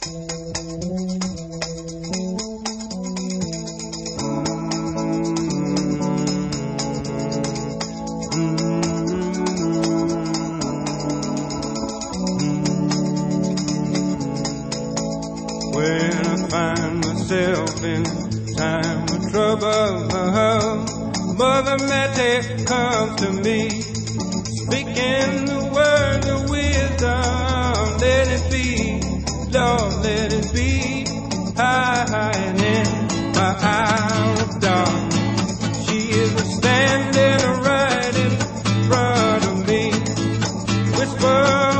When I find myself in time of trouble, Mother Mary comes to me, speaking the words of wisdom. Let it be, Lord, let it be, hiding in my hour of dark. She is standing right in front of me, whisper